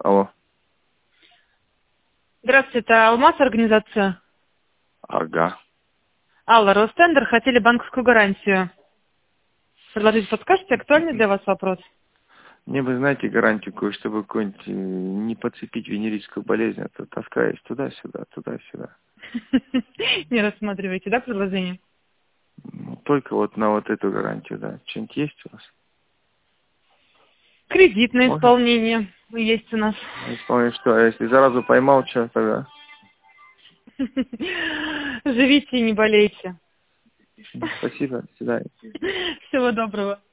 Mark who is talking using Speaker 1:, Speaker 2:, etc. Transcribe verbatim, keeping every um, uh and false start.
Speaker 1: Алло.
Speaker 2: Здравствуйте, это Алмаз организация?
Speaker 1: Ага.
Speaker 2: Алла, Ростендер, хотели банковскую гарантию. Предложить, подскажете, актуальный для вас вопрос?
Speaker 1: Мне бы, знаете, гарантию кое, чтобы какой-нибудь э, не подцепить венерическую болезнь, а то таскаюсь туда-сюда, туда-сюда.
Speaker 2: Не рассматриваете, да, предложение?
Speaker 1: Ну, только вот на вот эту гарантию, да. Что-нибудь есть у вас?
Speaker 2: Кредитное
Speaker 1: Можно?
Speaker 2: исполнение есть у нас.
Speaker 1: Исполнение что? А если заразу поймал, что тогда?
Speaker 2: Живите и не болейте.
Speaker 1: Спасибо, до свидания.
Speaker 2: Всего доброго.